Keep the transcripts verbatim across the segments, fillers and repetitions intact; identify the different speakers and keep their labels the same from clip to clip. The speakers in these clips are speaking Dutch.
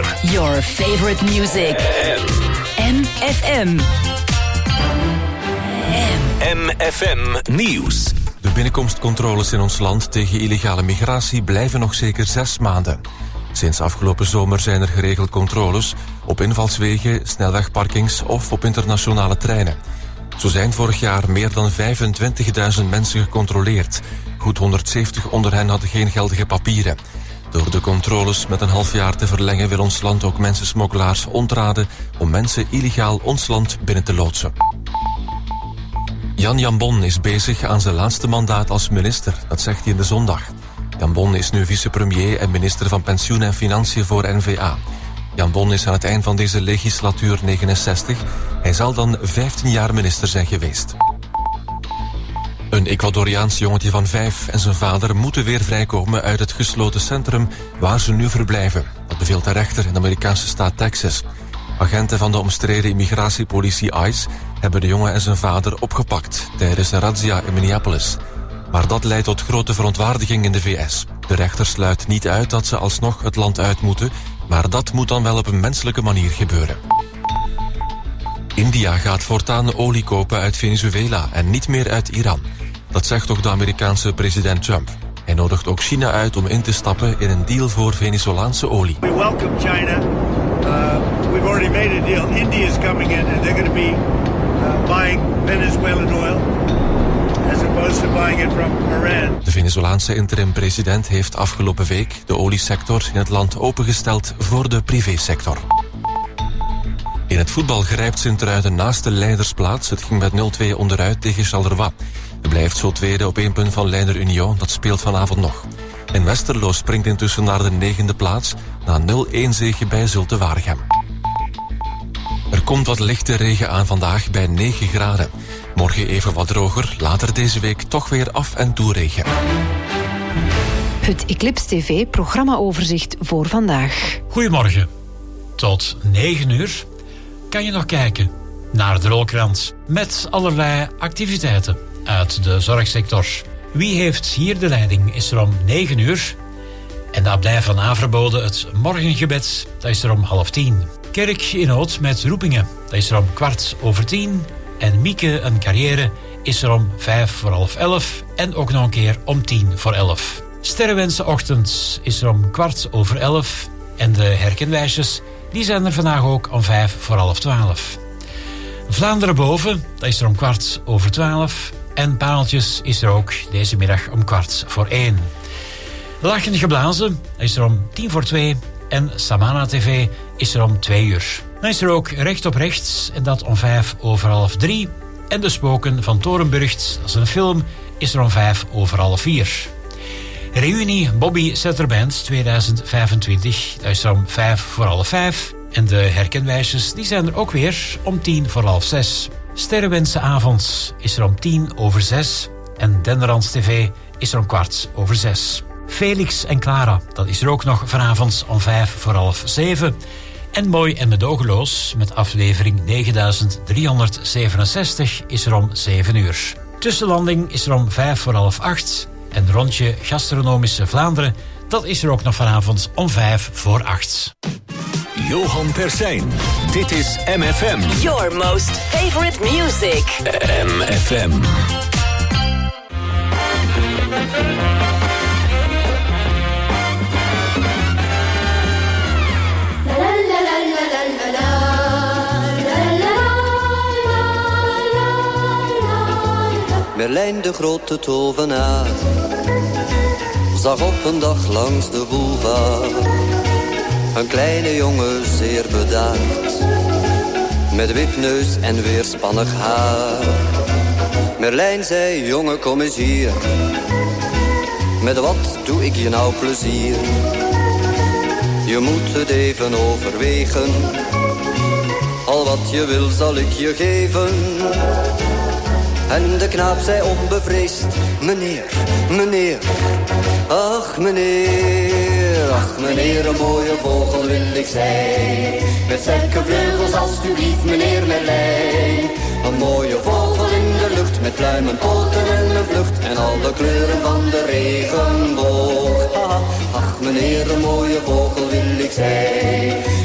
Speaker 1: vier.
Speaker 2: Your favorite music. M F M.
Speaker 1: M F M Nieuws.
Speaker 3: De binnenkomstcontroles in ons land tegen illegale migratie blijven nog zeker zes maanden. Sinds afgelopen zomer zijn er geregeld controles op invalswegen, snelwegparkings of op internationale treinen. Zo zijn vorig jaar meer dan vijfentwintigduizend mensen gecontroleerd. Goed honderdzeventig onder hen hadden geen geldige papieren. Door de controles met een half jaar te verlengen wil ons land ook mensensmokkelaars ontraden om mensen illegaal ons land binnen te loodsen. Jan Jambon is bezig aan zijn laatste mandaat als minister, dat zegt hij in de Zondag. Jambon is nu vicepremier en minister van Pensioen en Financiën voor N V A. Jambon is aan het eind van deze legislatuur negenenzestig. Hij zal dan vijftien jaar minister zijn geweest. Een Ecuadoriaans jongetje van vijf en zijn vader moeten weer vrijkomen uit het gesloten centrum waar ze nu verblijven. Dat beveelt de rechter in de Amerikaanse staat Texas. Agenten van de omstreden immigratiepolitie ICE hebben de jongen en zijn vader opgepakt tijdens een razzia in Minneapolis. Maar dat leidt tot grote verontwaardiging in de V S. De rechter sluit niet uit dat ze alsnog het land uit moeten, maar dat moet dan wel op een menselijke manier gebeuren. India gaat voortaan olie kopen uit Venezuela en niet meer uit Iran. Dat zegt toch de Amerikaanse president Trump. Hij nodigt ook China uit om in te stappen in een deal voor Venezolaanse olie.
Speaker 4: We welcome China. Uh, we've already made a deal. India is coming in and they're going to be uh, buying Venezuelan oil as opposed to buying it from Iran.
Speaker 3: De Venezolaanse interim-president heeft afgelopen week de oliesector in het land opengesteld voor de privésector. In het voetbal grijpt Sint-Truiden naast de leidersplaats. Het ging met nul twee onderuit tegen Charleroi. Het blijft zo tweede op één punt van leider Union. Dat speelt vanavond nog. En Westerlo springt intussen naar de negende plaats na nul-een zege bij Zulte Waregem. Er komt wat lichte regen aan vandaag bij negen graden. Morgen even wat droger, later deze week toch weer af en toe regen.
Speaker 5: Het Eclipse T V-programmaoverzicht voor vandaag.
Speaker 6: Goedemorgen. Tot negen uur kan je nog kijken naar de Rolkrant met allerlei activiteiten uit de zorgsector. Wie heeft hier de leiding is er om negen uur. En de abdij van Averbode, het morgengebed, dat is er om half tien. Kerk in Oud met roepingen, dat is er om kwart over tien. En Mieke een carrière is er om vijf voor half elf. En ook nog een keer om tien voor elf. Sterrenwensenochtend is er om kwart over elf. En de herkenwijsjes, die zijn er vandaag ook om vijf voor half twaalf. Vlaanderen boven, dat is er om kwart over twaalf. En Pareltjes is er ook deze middag om kwart voor één. Lachen geblazen, dat is er om tien voor twee. En Samana T V is er om twee uur. Dan is er ook Recht op Rechts, en dat om vijf over half drie. En De Spoken van Torenburgt, dat is een film, is er om vijf over half vier. Reunie Bobby Setter Band tweeduizend vijfentwintig, dat is er om vijf voor half vijf. En de herkenwijsjes, die zijn er ook weer om tien voor half zes. Sterrenwensenavond is er om tien over zes. En Denderans T V is er om kwart over zes. Felix en Clara, dat is er ook nog vanavond om vijf voor half zeven. En Mooi en Medogeloos met aflevering negenduizend driehonderdzevenenzestig is er om zeven uur. Tussenlanding is er om vijf voor half acht. En Rondje Gastronomische Vlaanderen, dat is er ook nog vanavond om vijf voor acht.
Speaker 1: Johan Persijn, dit is M F M.
Speaker 2: Your most favorite music.
Speaker 1: M F M.
Speaker 7: Merlijn de grote tovenaar zag op een dag langs de boulevard een kleine jongen zeer bedaard, met wipneus en weerspannig haar. Merlijn zei, jongen kom eens hier, met wat doe ik je nou plezier? Je moet het even overwegen, al wat je wil zal ik je geven. En de knaap zei onbevreesd, meneer, meneer, ach meneer, ach meneer, een mooie vogel wil ik zijn. Met sterke vleugels alstublieft, meneer Merlijn. Een mooie vogel in de lucht, met pluimen, poten en een vlucht. En al de kleuren van de regenboog. Ach meneer, een mooie vogel wil ik zijn.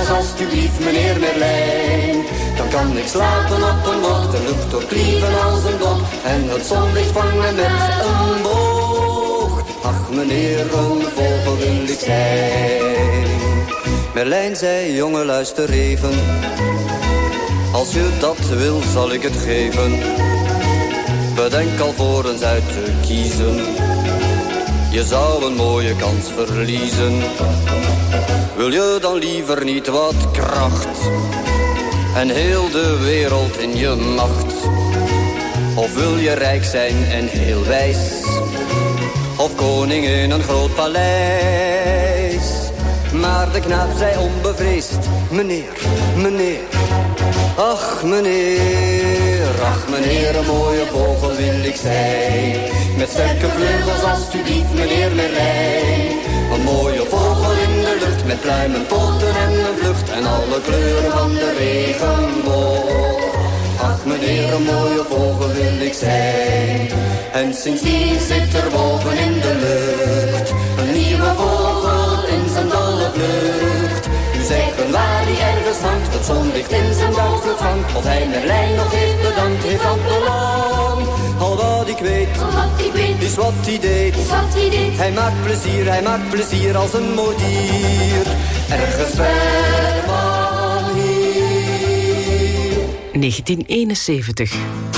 Speaker 7: alstublieft, meneer Merlijn. Dan kan ik slapen op een bok, de lucht doorklieven als een blok en het zonlicht vangen met een boog. Ach meneer, een vogel wil ik zijn. Merlijn zei, jongen luister even, als je dat wil zal ik het geven. Bedenk alvorens uit te kiezen, je zou een mooie kans verliezen. Wil je dan liever niet wat kracht en heel de wereld in je macht? Of wil je rijk zijn en heel wijs, of koning in een groot paleis? Maar de knaap zei onbevreesd, meneer, meneer, ach meneer, ach meneer, een mooie vogel wil ik zijn. Met sterke vleugels alstublieft, meneer Merlijn. Een mooie vogel in de lucht, met pluimen, poten en een vlucht en alle kleuren van de regenboog. Ach meneer, een mooie vogel wil ik zijn. En sindsdien zit er boven in de lucht een nieuwe vogel in zijn dolle vlucht. U zeggen waar hij ergens hangt, het zonlicht in zijn dauw vervangt. Of hij Merlijn nog heeft bedankt, heeft al belang. Al wat ik weet,
Speaker 8: al wat ik weet,
Speaker 7: is wat hij deed.
Speaker 8: is wat hij deed.
Speaker 7: Hij maakt plezier, hij maakt plezier als een mooi dier. Ergens ver van hier.
Speaker 2: negentien eenenzeventig.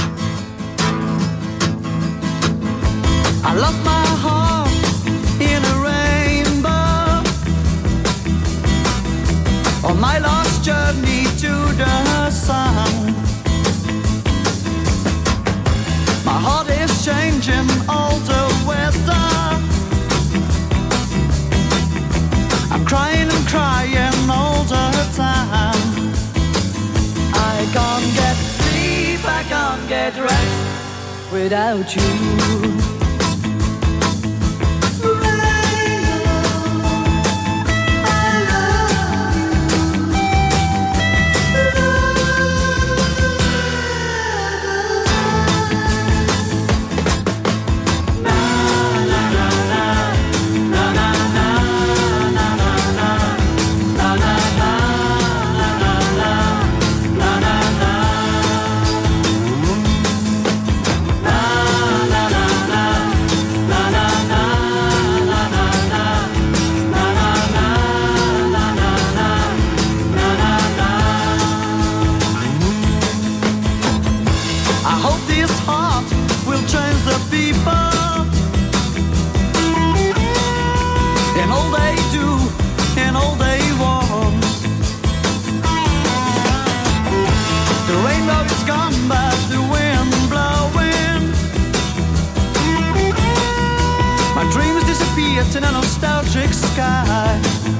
Speaker 9: I lost my heart in a rainbow on my last journey to the sun. My heart is changing all the weather. I'm crying and crying all the time. I can't get sleep, I can't get rest without you. In a nostalgic sky,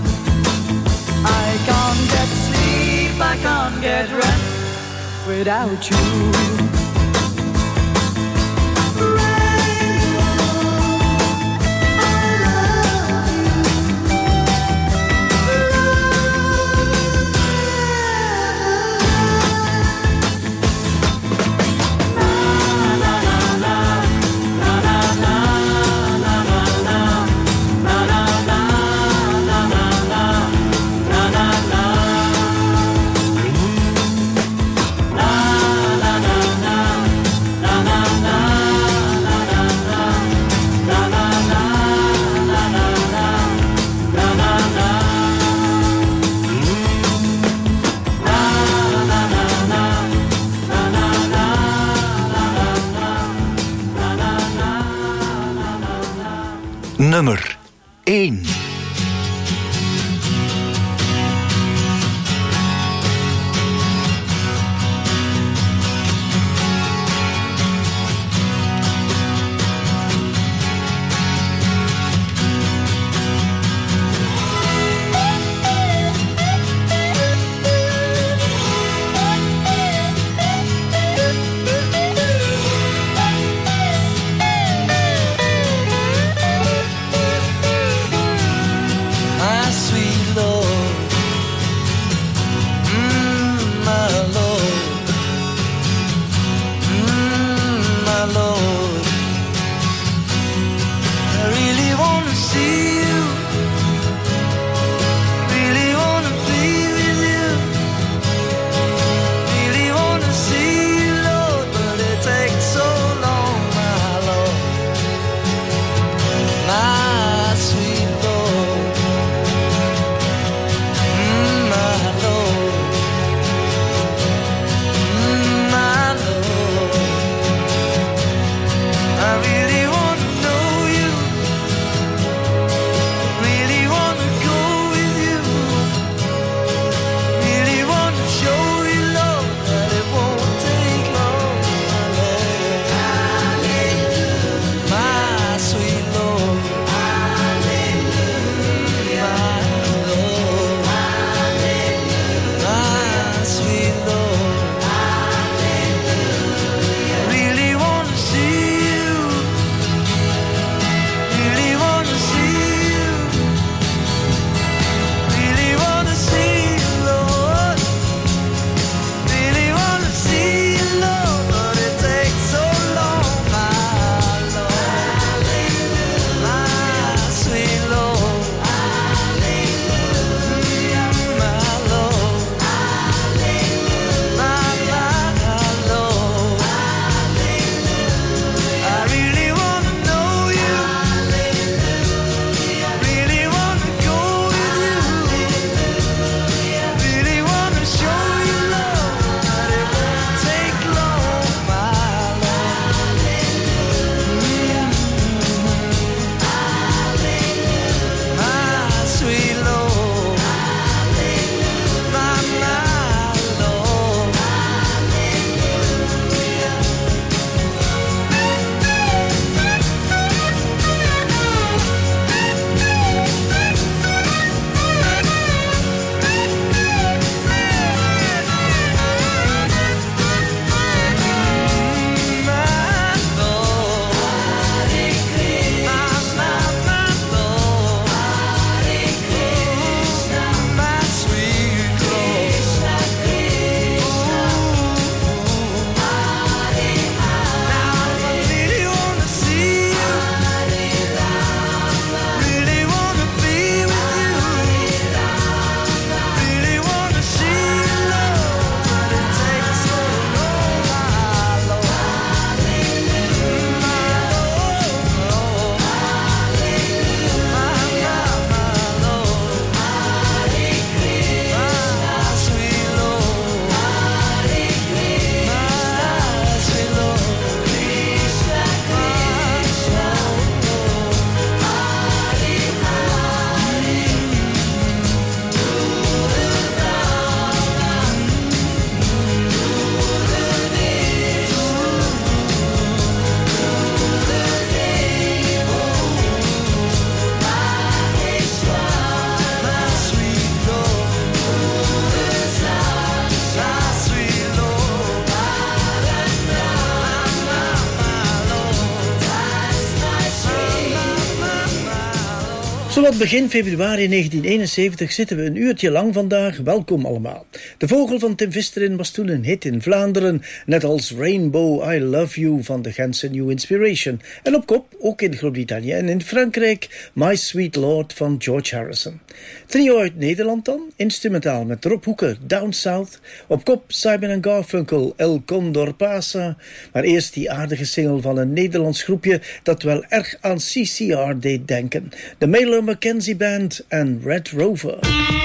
Speaker 9: I can't get sleep, I can't get rest without you.
Speaker 1: Nummer één.
Speaker 9: See you, really wanna be with you.
Speaker 8: Zowat begin februari negentien eenenzeventig zitten we een uurtje lang vandaag. Welkom allemaal. De Vogel van Tim Visterin was toen een hit in Vlaanderen, net als Rainbow I Love You van de Gentse New Inspiration. En op kop, ook in Groot-Brittannië en in Frankrijk, My Sweet Lord van George Harrison. Trio uit Nederland dan, instrumentaal met Rob Hoeken, Down South. Op kop Simon en Garfunkel, El Condor Pasa. Maar eerst die aardige single van een Nederlands groepje dat wel erg aan C C R deed denken. De Mailer McKenzie Band en Red Rover.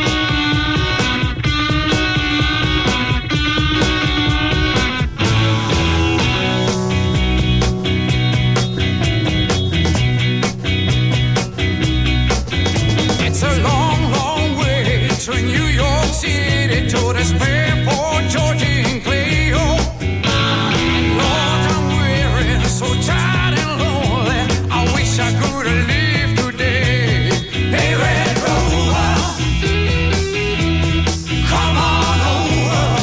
Speaker 10: It's a long, long way to New York City to the Spaceport, Georgie and Cleo. Lord, I'm weary, so tired and lonely. I wish I could have lived today. Hey, Red Rover, come on over.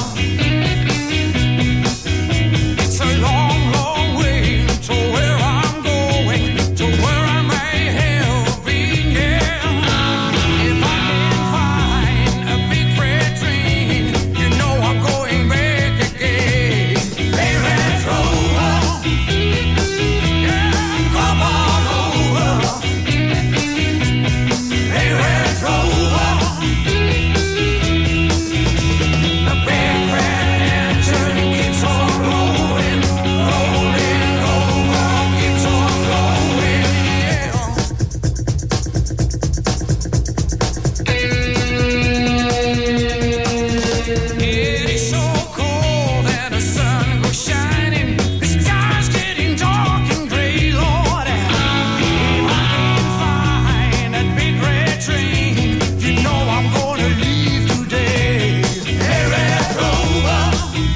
Speaker 10: It's a long, long way to where I'm going, to where I may have been, yeah. If I can find a big freight train, you know I'm going back again. Hey, Red Rover, yeah, come on over. Hey, Red Rover, the big red engine keeps on rolling, rolling over, keeps on going, yeah. It is so cold and the sun goes shining. The sky's getting dark and gray, Lord. If I can find that big red train, you know I'm gonna leave today. Hey, Red Rover,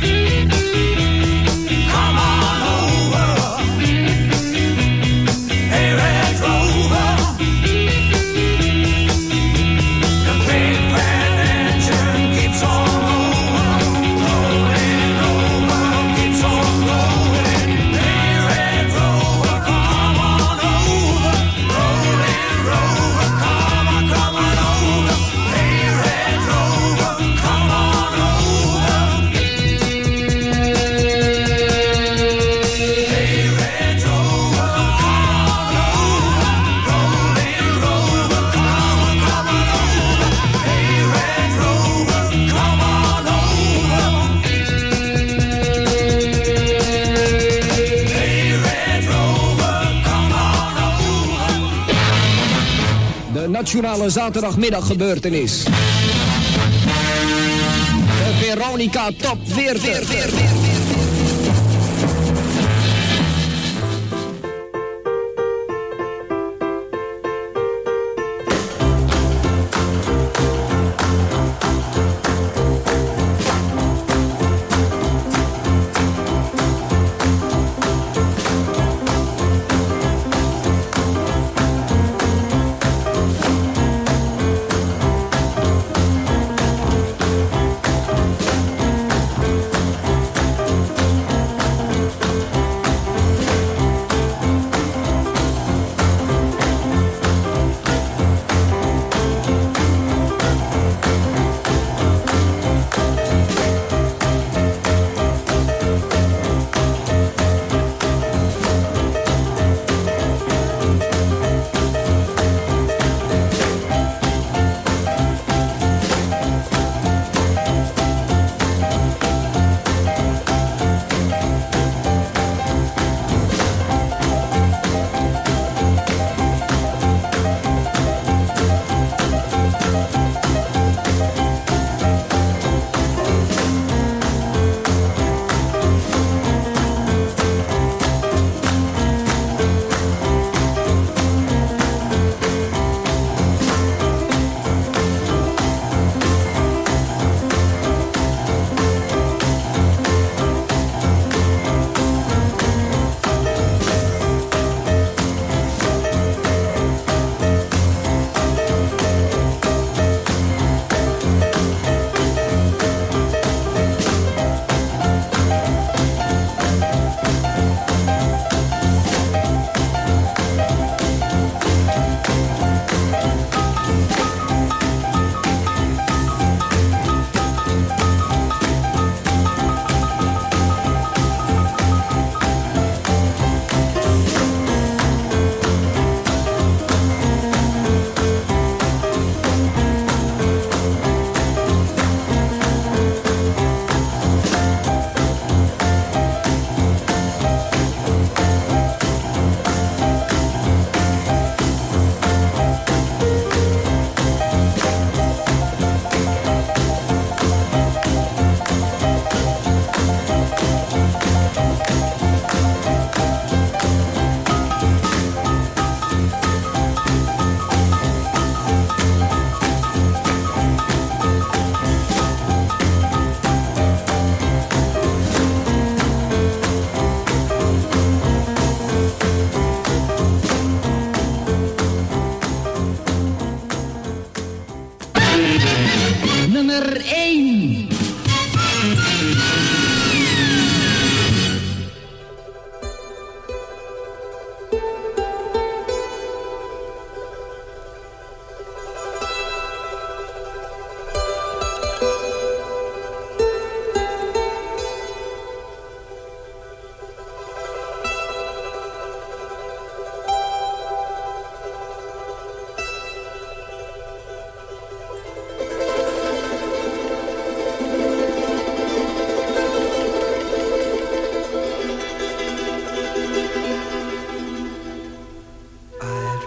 Speaker 10: come on over. Hey, Red Rover, the big red engine keeps on going, rolling over, keeps on going. Hey, Red Rover, come on over. Rolling Rover, come on, come on over. Hey, Red Rover, come on over. Hey, Red Rover, come on over. Rolling Rover, come on, come on over. Hey, Red Rover, come on over. Hey, Red Rover, come on over.
Speaker 11: De nationale zaterdagmiddaggebeurtenis. De Veronica Top veertig.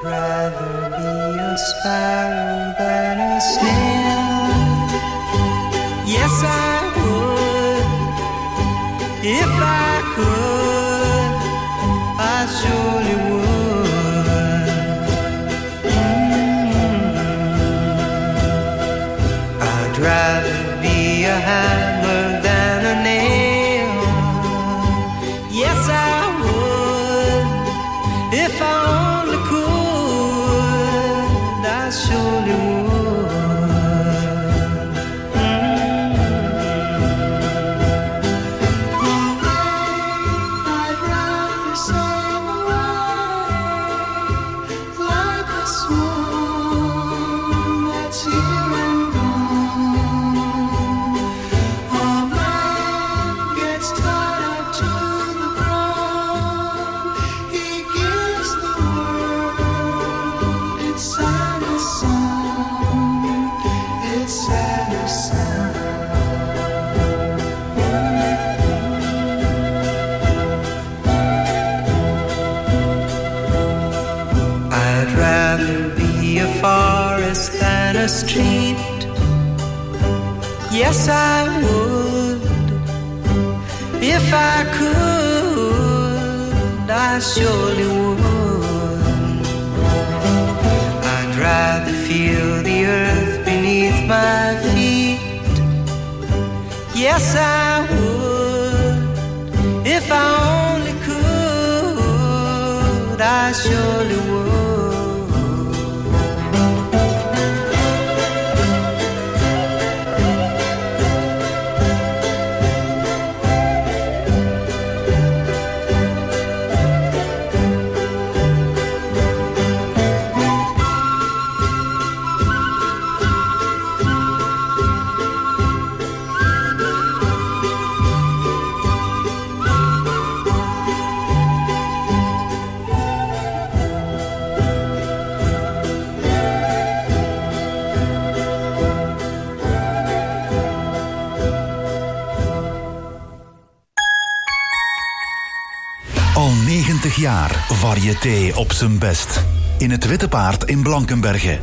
Speaker 12: rather be a sparrow than a snail. Yes, I would. If I could, I surely would. Mm-hmm. I'd rather be a hammer than a nail. Yes, I would. If I only could, I surely would. Forest than a street. Yes, I would. If I could, I surely would. I'd rather feel the earth beneath my feet. Yes, I would. If I only could, I surely would.
Speaker 13: negentig jaar variété op zijn best. In het Witte Paard in Blankenberge.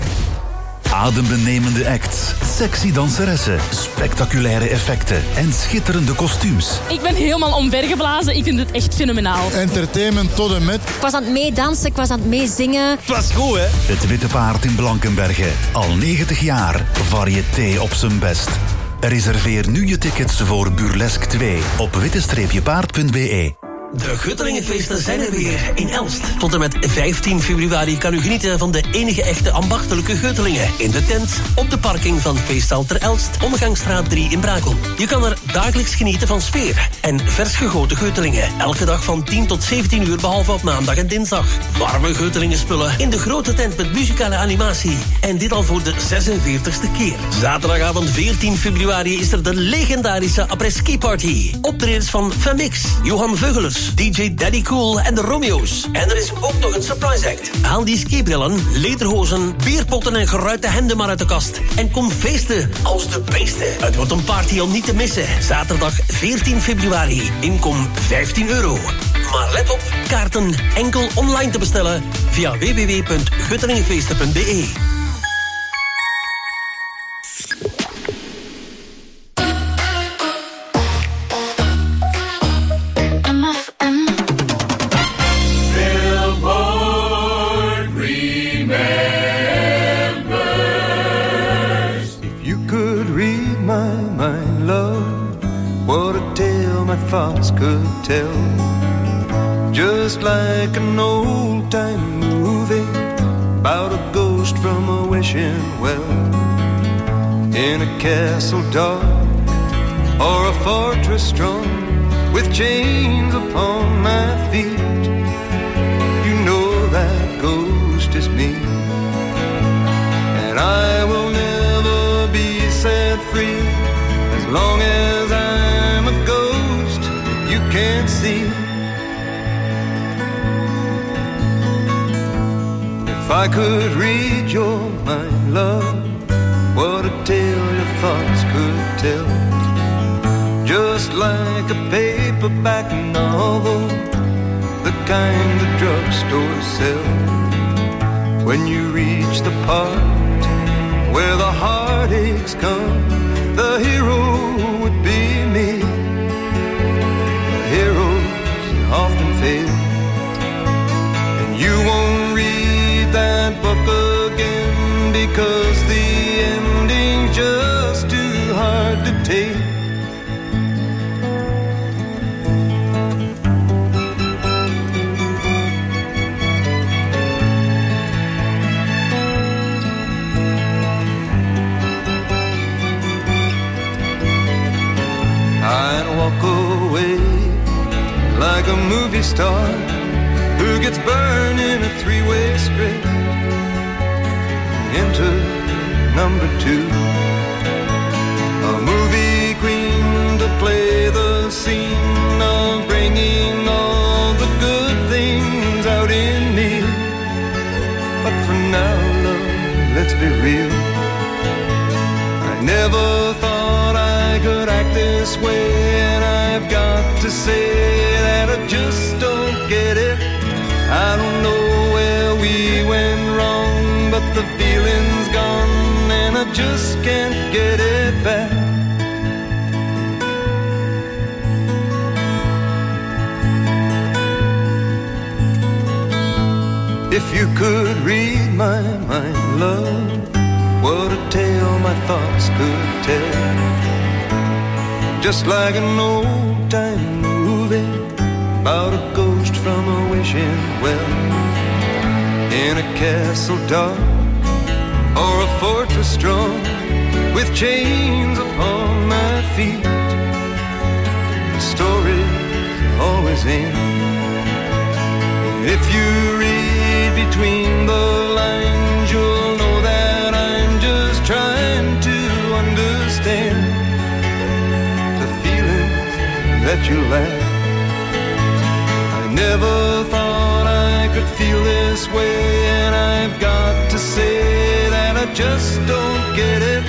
Speaker 13: Adembenemende acts, sexy danseressen, spectaculaire effecten en schitterende kostuums.
Speaker 14: Ik ben helemaal omvergeblazen, ik vind het echt fenomenaal.
Speaker 15: Entertainment tot en met.
Speaker 16: Ik was aan het meedansen, ik was aan het meezingen.
Speaker 15: Het was goed, hè?
Speaker 13: Het Witte Paard in Blankenberge. Al negentig jaar variété op zijn best. Reserveer nu je tickets voor Burlesque twee op witte paard punt b e.
Speaker 17: De Guttelingenfeesten zijn er weer in Elst. Tot en met vijftien februari kan u genieten van de enige echte ambachtelijke Guttelingen. In de tent, op de parking van Feesthal ter Elst, Omgangsstraat drie in Brakel. Je kan er dagelijks genieten van sfeer en vers gegoten Guttelingen. Elke dag van tien tot zeventien uur, behalve op maandag en dinsdag. Warme Guttelingen spullen in de grote tent met muzikale animatie. En dit al voor de zesenveertigste keer. Zaterdagavond veertien februari is er de legendarische après-ski party. Optredens van Famix, Johan Veugelers, D J Daddy Cool en de Romeo's. En er is ook nog een surprise act. Haal die skibrillen, lederhozen, bierpotten en geruite hemden maar uit de kast. En kom feesten als de beesten. Het wordt een party om niet te missen. Zaterdag veertien februari. Inkom vijftien euro. Maar let op, kaarten enkel online te bestellen via w w w punt guttelingenfeesten punt b e.
Speaker 12: Thoughts could tell, just like an old-time movie about a ghost from a wishing well, in a castle dark or a fortress strong with chains upon my feet. You know that ghost is me, and I will never be set free as long as I'm a ghost you can't see. If I could read your mind, love, what a tale your thoughts could tell. Just like a paperback novel, the kind the drugstores sell. when you reach the part where the heartaches come, the hero would be me. Heroes often fail, and you won't read that book again because the ending's just too hard to take. I'd walk away like a movie star who gets burned in a three-way script into number two. A movie queen to play the scene of bringing all the good things out in me. But for now, love, let's be real, I never thought I could act this way, and I've got to say that I just don't get it. I don't know where we went wrong, but the feeling's gone and I just can't get it back. If you could read my mind, love, what a tale my thoughts could tell. Just like an old-time movie about a ghost from a wishing well, in a castle dark or a fortress strong with chains upon my feet. The stories always end. If you read between the lines, you'll know that I'm just trying to understand that you laugh. I never thought I could feel this way, and I've got to say that I just don't get it.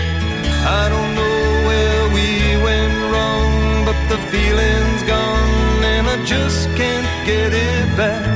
Speaker 12: I don't know where we went wrong, but the feeling's gone and I just can't get it back.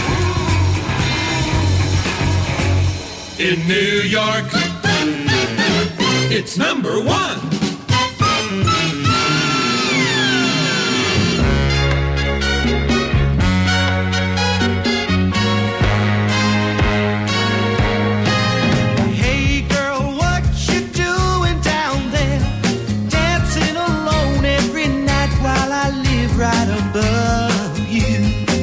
Speaker 10: in New York. It's number one.
Speaker 9: Hey girl, what you doing down there? Dancing alone every night while I live right above you.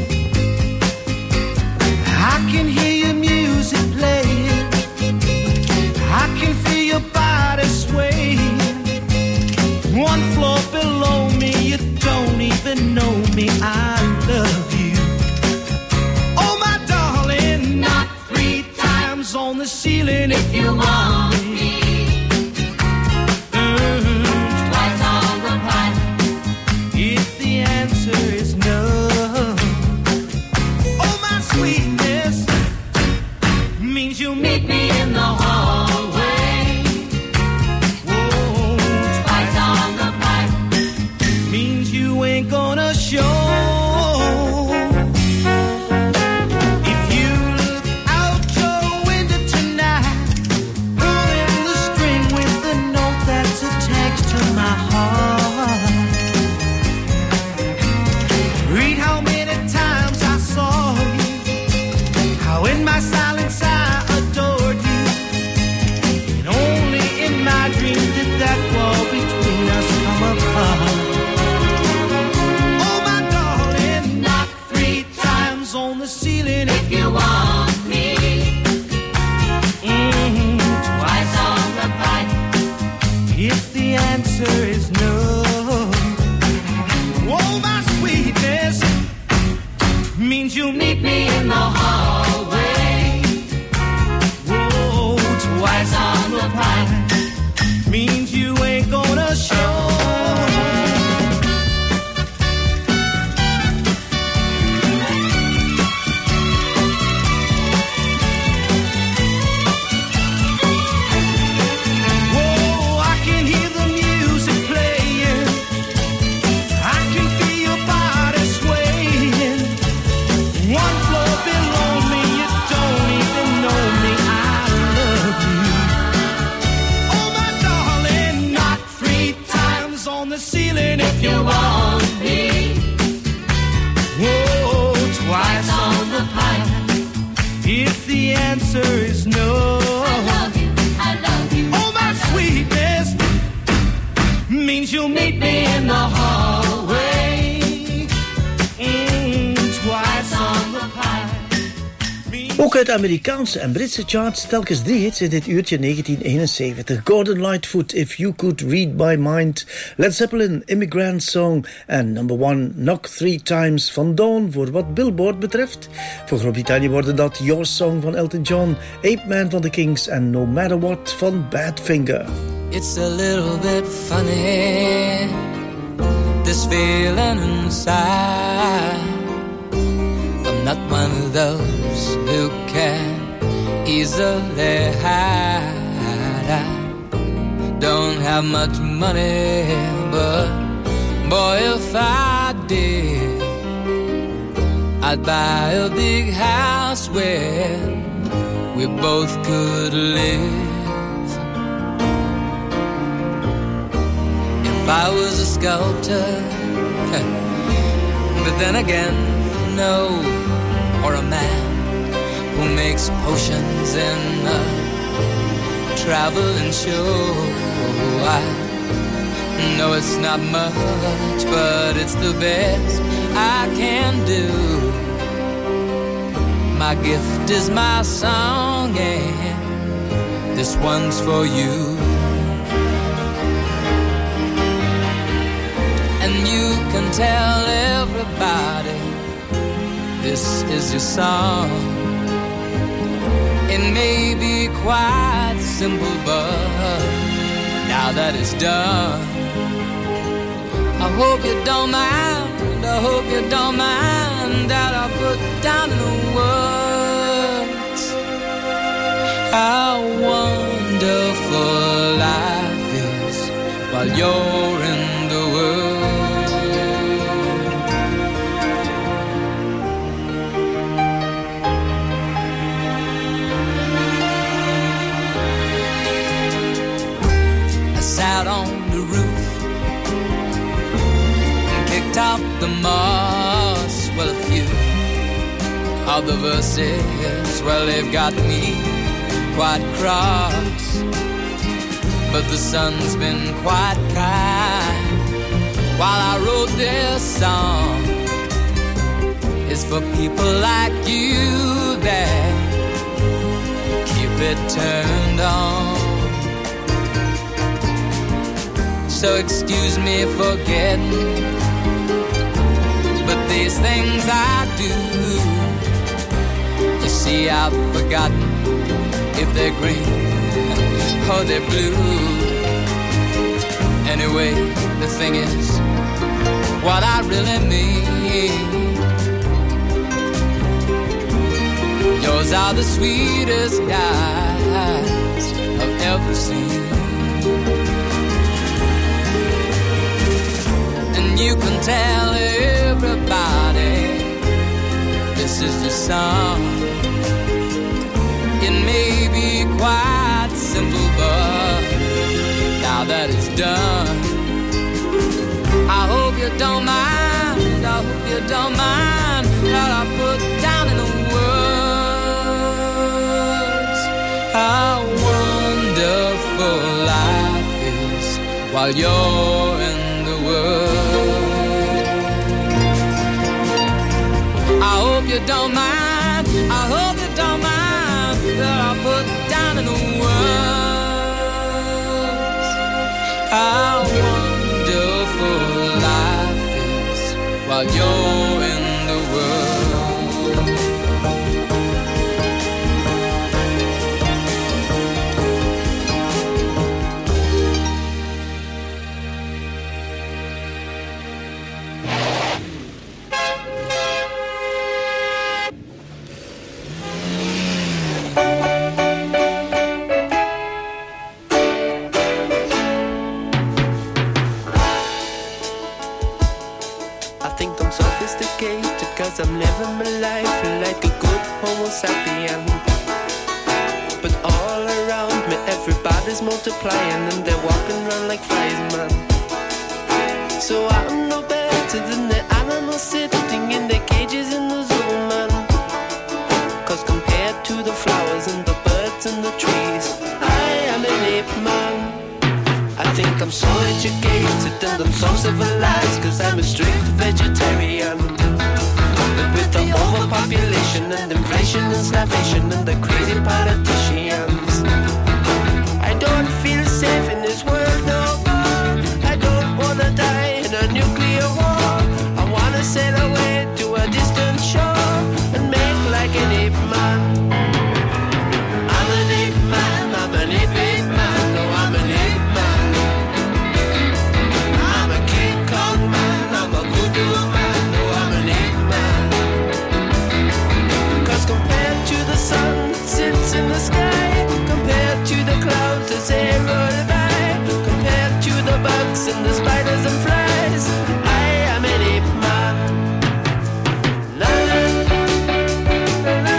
Speaker 9: I can hear your music playing, I can feel your body swaying. One floor below me, you don't even know me, I love you. Oh my darling, not three times on the ceiling if you want me. Mm, twice on the pipe if the answer is no. Oh my sweetness means you meet me in the hallway. Whoa, twice on the pipe means you ain't gonna show. If you look out your window tonight, pulling the string with the note that's attached to my heart. Read how many times I saw you, how in my silence I adored you, and only in my dreams did that wall between us come apart. Oh my darling, knock three times on the ceiling if you want me. Mm, twice on the pipe if the answer is no. Oh my sweetness means you'll meet me in the hallway. Whoa, twice on the pipe means you ain't gonna show. Whoa, I can hear the music playing, I can feel your body swaying. One floor below me, you don't even know me, I love you. Oh my darling, knock three times on the ceiling if you want me. Whoa, twice on the pipe if the answer is no. I love you, I love you. Oh my sweetness means you'll meet me in the hallway. Mm, twice on the pipe.
Speaker 8: Ook uit de Amerikaanse en Britse charts telkens drie hits in dit uurtje negentien eenenzeventig. Gordon Lightfoot, If You Could Read My Mind. Led Zeppelin, Immigrant Song. En number one, Knock Three Times van Dawn. Voor wat Billboard betreft. Voor Groot-Brittannië worden dat Your Song van Elton John, Ape Man van The Kings en No Matter What van Badfinger.
Speaker 18: It's a little bit funny, this feeling inside. I'm not one of those who can easily hide. I don't have much money, but boy, if I did, I'd buy a big house where we both could live. If I was a sculptor, but then again, no, or a man who makes potions in a traveling show. I know it's not much, but it's the best I can do. My gift is my song, and this one's for you. And you can tell everybody this is your song. It may be quite simple, but now that it's done, I hope you don't mind, I hope you don't mind that I put down in the words how wonderful life is while you're in the world. the moss, well, a few of the verses, well, they've got me quite cross. But the sun's been quite kind while I wrote this song. It's for people like you that keep it turned on. So excuse me for getting, but these things I do, you see I've forgotten if they're green or they're blue. Anyway, the thing is, what I really mean, yours are the sweetest eyes I've ever seen. And you can tell everybody this is the song. It may be quite simple, but now that it's done, I hope you don't mind, I hope you don't mind that I put down in the words how wonderful life is while you're in the world. I hope you don't mind, I hope you don't mind that I put down in the words how wonderful life is while you're in the world.
Speaker 19: I'm living my life like a good homo sapien. But all around me everybody's multiplying and they're walking around like flies, man. So I'm no better than the animals sitting in their cages in the zoo, man. Cause compared to the flowers and the birds and the trees, I am an ape, man. I think I'm so educated and I'm so civilized, cause I'm a strict vegetarian. But with the overpopulation and inflation and starvation and the crazy politicians, I don't feel safe in this world no more. I don't wanna die in a nuclear war. I wanna sail away to a distant shore and make like an ape man. I'm an ape man, I'm an ape ape man, no I'm an ape man. I'm a King Kong man, I'm a voodoo man, no I'm an ape man. Compared to the sun that sits in the sky, compared to the clouds that say roll by, compared to the bugs and the spiders and flies, I am an ape man. La, la, la,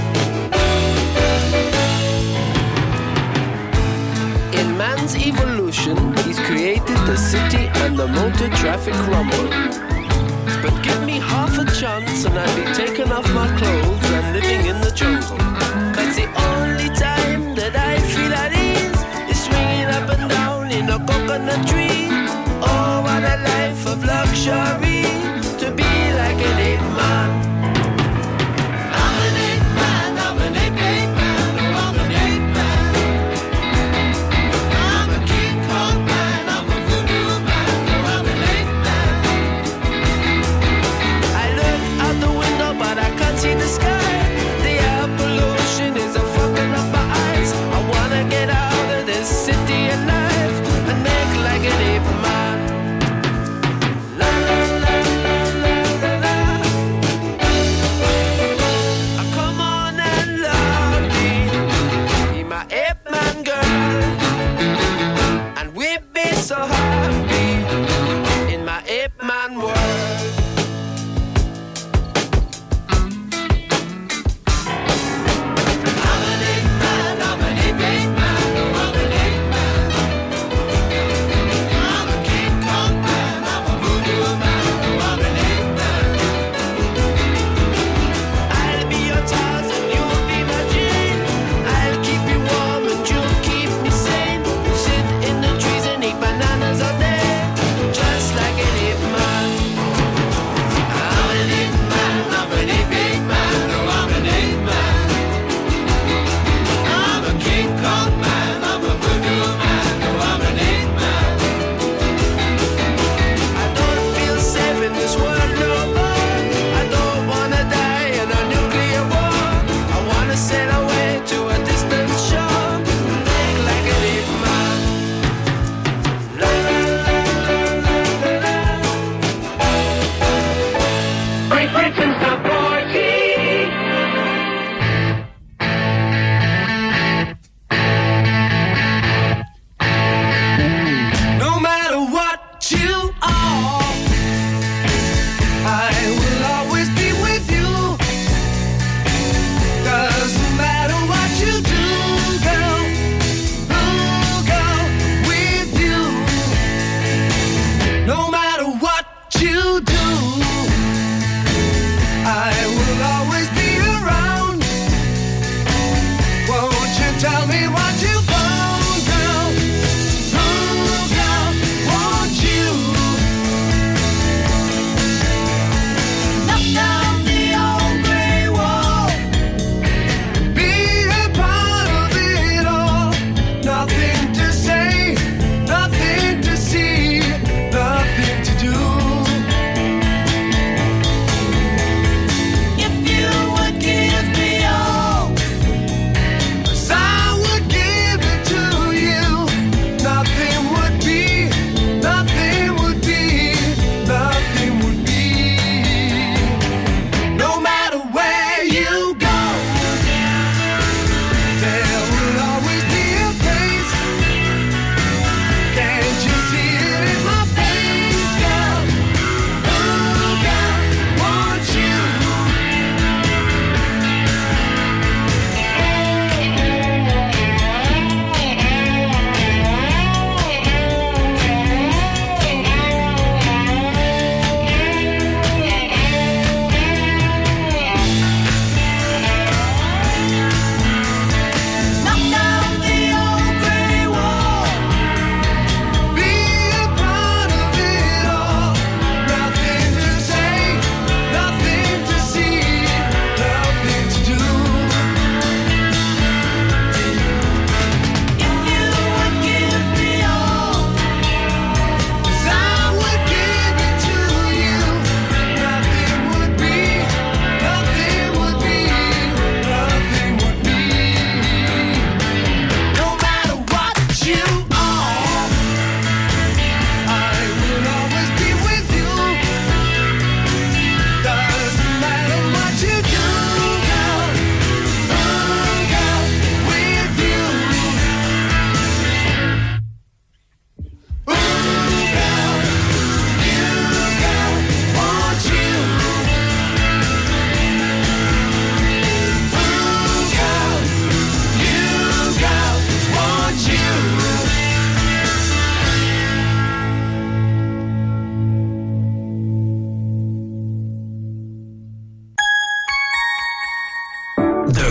Speaker 19: la. In man's evolution, he's created the city and the motor traffic rumble. But give me half a chance and I'll be taking off my clothes and living in the jungle. Cause the only time that I feel at ease is swinging up and down in a coconut tree. Oh, what a life of luxury, to be like an ape man. I'm an ape man, I'm an ape ape man, no I'm an ape man. I'm a King Kong man, I'm a voodoo man, no I'm an ape man. I look out the window but I can't see the sky. The air pollution is a fucking up my eyes. I wanna get out of this city alive and make like an ape man. La la la.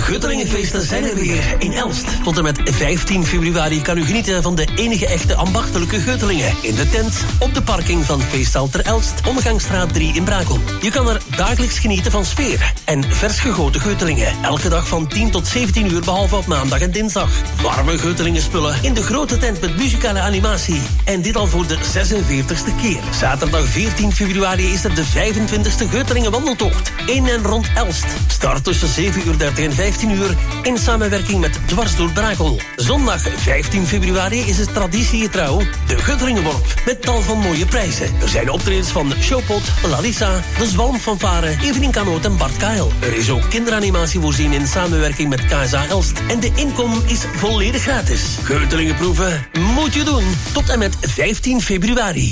Speaker 17: Geutelingenfeesten zijn er weer in Elst. Tot en met vijftien februari kan u genieten van de enige echte ambachtelijke Geutelingen. In de tent, op de parking van Feesthal ter Elst, Omgangsstraat drie in Brakel. Je kan er dagelijks genieten van sfeer en vers gegoten Geutelingen. Elke dag van tien tot zeventien uur, behalve op maandag en dinsdag. Warme Geutelingenspullen in de grote tent met muzikale animatie. En dit al voor de zesenveertigste keer. Zaterdag veertien februari is er de vijfentwintigste Geutelingen wandeltocht. In en rond Elst. Start tussen zeven uur dertig en vijftien uur in samenwerking met Dwars door Brakel. Zondag vijftien februari is het traditiegetrouw de Geutelingenworp met tal van mooie prijzen. Er zijn optredens van Showpot, Lalissa, De Zwalmfanfare, Evelien Kanoot en Bart Kael. Er is ook kinderanimatie voorzien in samenwerking met K S A Elst. En de inkom is volledig gratis. Geutelingenproeven moet je doen tot en met vijftien februari.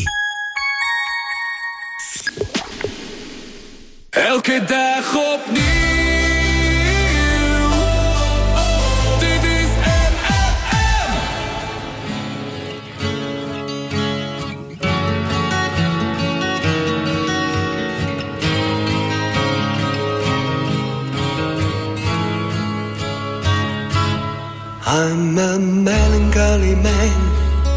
Speaker 10: Elke dag opnieuw. Dit is M F M.
Speaker 12: I'm a melancholy man.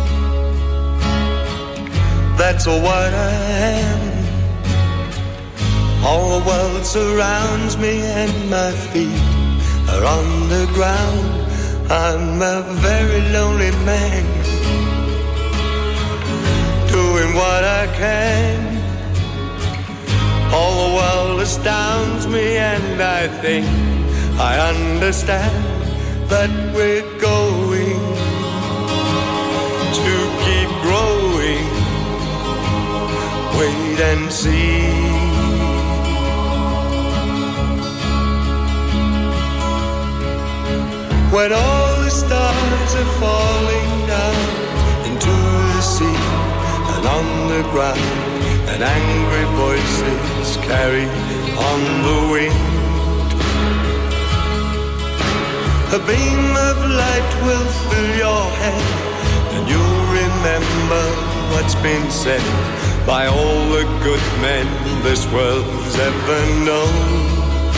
Speaker 12: That's what I am. All the world surrounds me and my feet are on the ground. I'm a very lonely man, doing what I can. All the world astounds me and I think I understand that we're going to keep growing. Wait and see. When all the stars are falling down into the sea and on the ground, and angry voices carry on the wind, a beam of light will fill your head, and you'll remember what's been said by all the good men this world's ever known.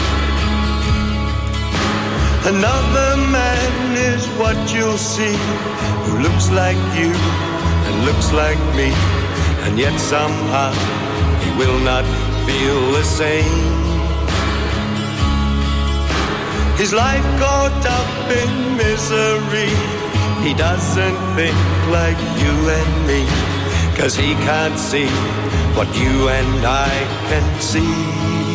Speaker 12: Another man is what you'll see, who looks like you and looks like me, and yet somehow he will not feel the same. His life caught up in misery, he doesn't think like you and me, 'cause he can't see what you and I can see.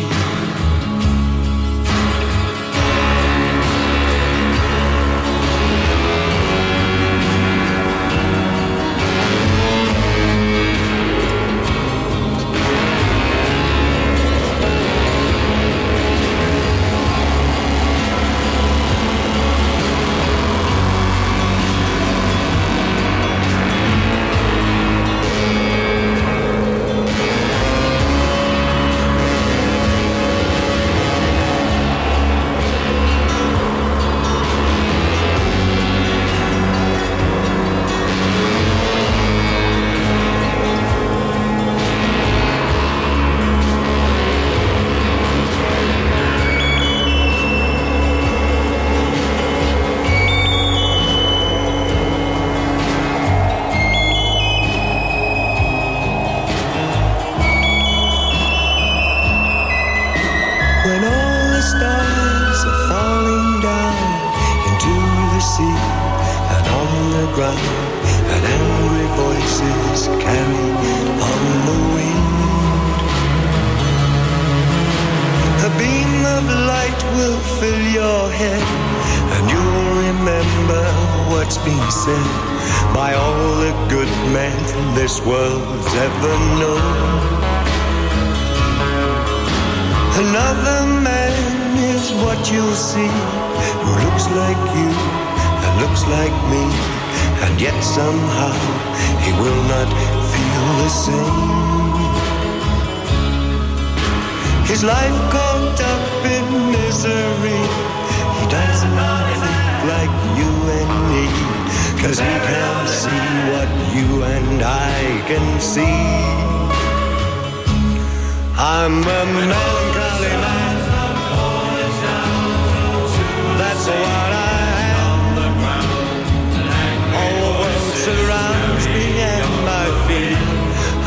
Speaker 12: His life caught up in misery, he doesn't think like you and me, 'cause he can't see what you and I can see. I'm a melancholy man,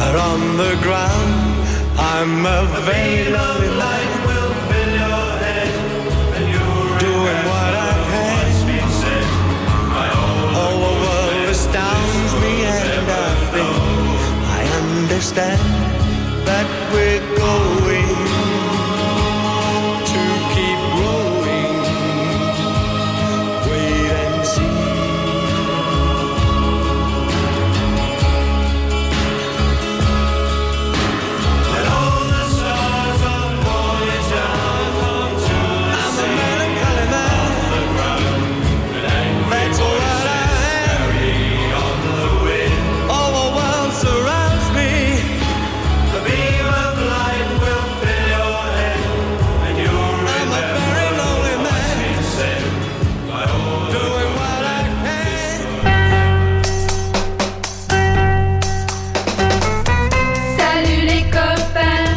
Speaker 12: There on the ground, I'm a very lonely light will fill your head, and you're doing what I can. All the world astounds me, and I think I understand that we're going to keep growing. Wait and see. And all the stars are falling down to the I'm sea. A melancholy man on the ground, and angry voices carry on the wind. All the world surrounds me. A beam of light will fill your head, and you'll I'm remember a very lonely man, what's been said by all doing what I can.
Speaker 20: Salut les copains.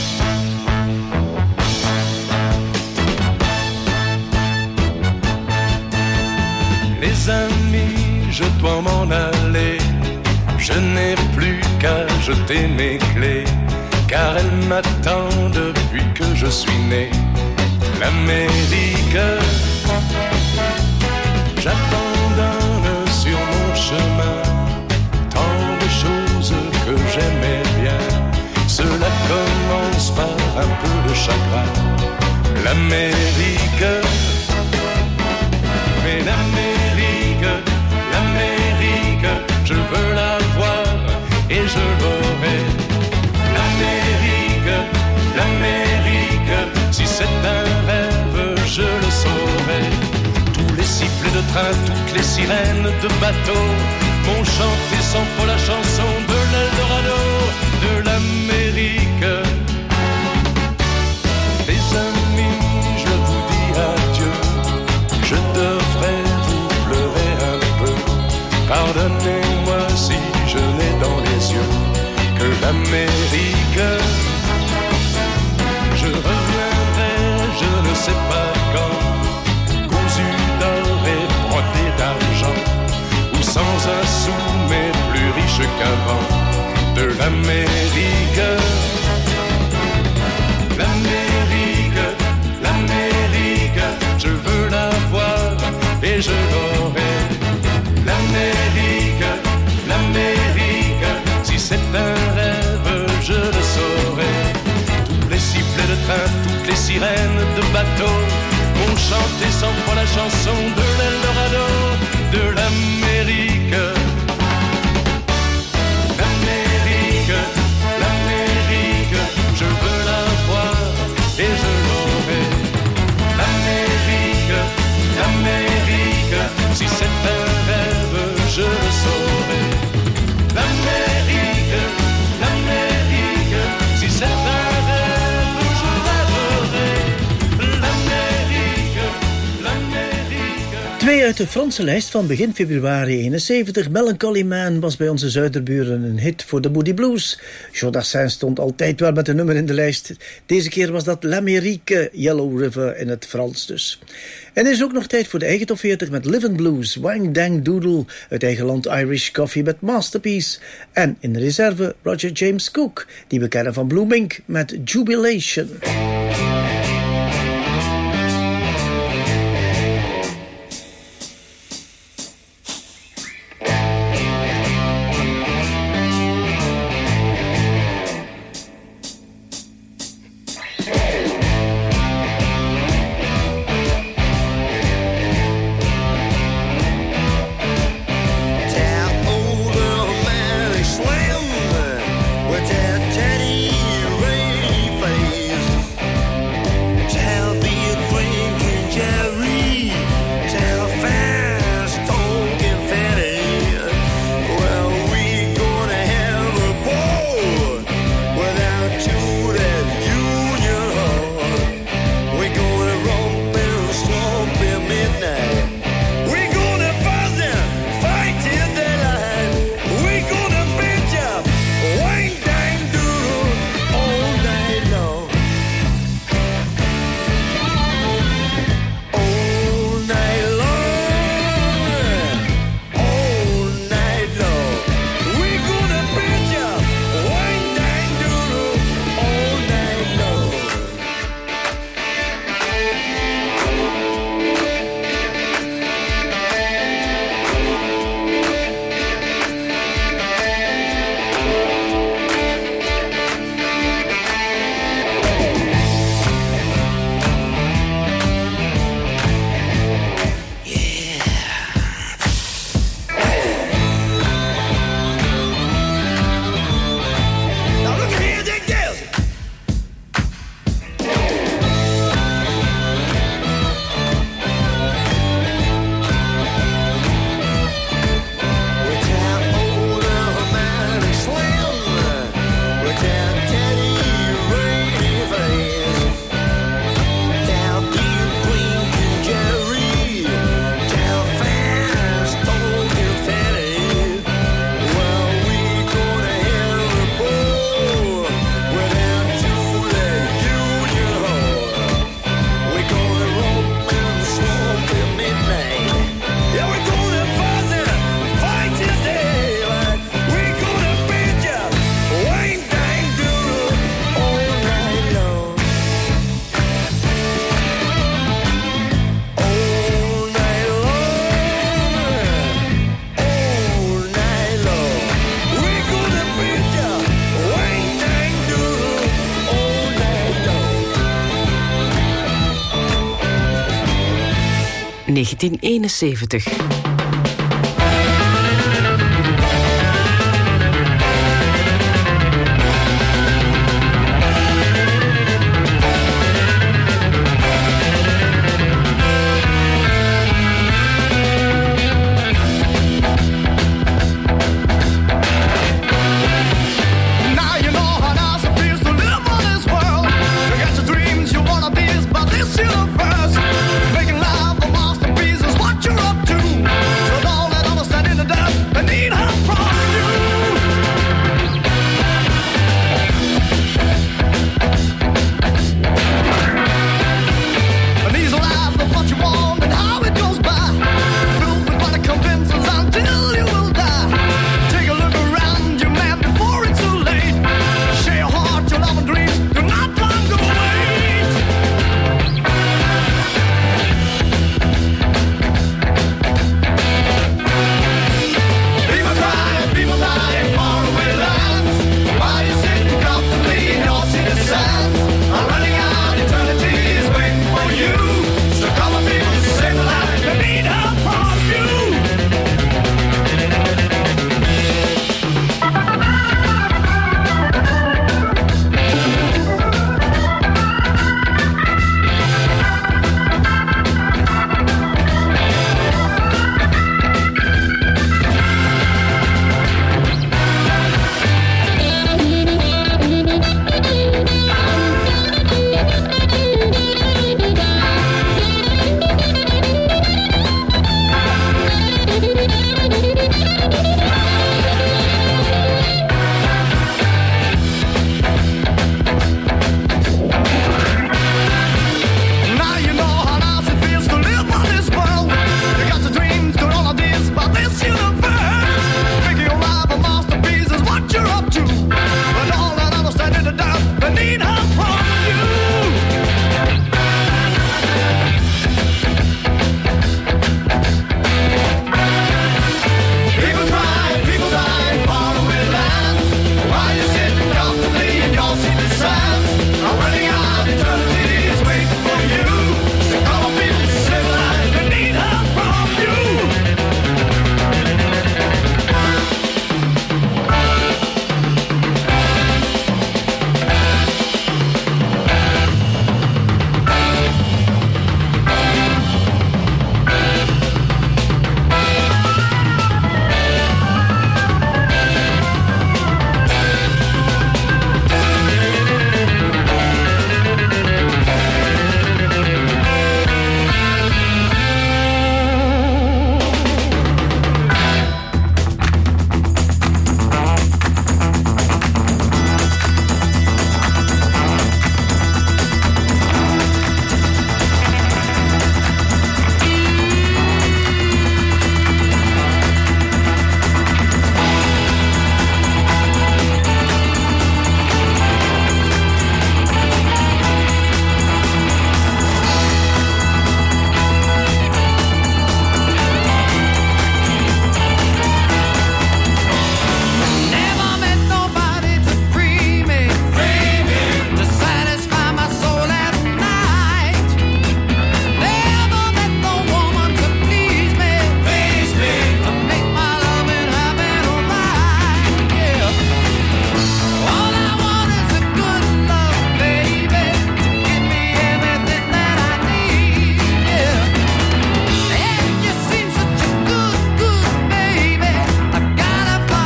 Speaker 12: Les amis, je dois m'en aller. Je n'ai plus qu'à jeter mes clés, car elles m'attendent depuis que je suis né. L'Amérique, j'abandonne sur mon chemin tant de choses que j'aimais bien. Cela commence par un peu de chagrin. L'Amérique, mais l'Amérique, l'Amérique, je veux la voir et je l'aurai. L'Amérique, l'Amérique, si c'est un rêve, je le saurai. Tous les sifflets de train, toutes les sirènes de bateau m'ont chanté sans fois la chanson de l'Eldorado, de l'Amérique. Les amis, je vous dis adieu. Je devrais vous pleurer un peu. Pardonnez-moi si je n'ai dans les yeux que l'Amérique. Je reviendrai, je ne sais pas quand, cousu d'or et brodé d'argent, ou sans un sou mais plus riche qu'avant. De l'Amérique, l'Amérique, l'Amérique, je veux la voir et je l'aurai. L'Amérique, l'Amérique, si c'est un rêve, je le saurai. Tous les sifflets de train, toutes les sirènes de bateau m'ont chanté sans fois la chanson de l'Eldorado, de l'Amérique. L'Amérique, l'Amérique, je veux la voir et je l'aurai. L'Amérique, l'Amérique, si c'est un rêve, je le saurai. L'Amérique, l'Amérique, si c'est un rêve, je rêverai. L'Amérique, l'Amérique.
Speaker 8: Twee uit de Franse lijst van begin februari eenenzeventig. Melancholy Man was bij onze zuiderburen een hit voor de Moody Blues. Jodassin stond altijd wel met een nummer in de lijst. Deze keer was dat L'Amérique, Yellow River in het Frans dus. En er is ook nog tijd voor de eigen top veertig met Livin' Blues, Wang Dang Doodle, uit eigen land Irish Coffee met Masterpiece. En in de reserve Roger James Cook, die we kennen van Blue Mink met Jubilation.
Speaker 12: Slim with that Teddy Ray face.
Speaker 21: negentien eenenzeventig.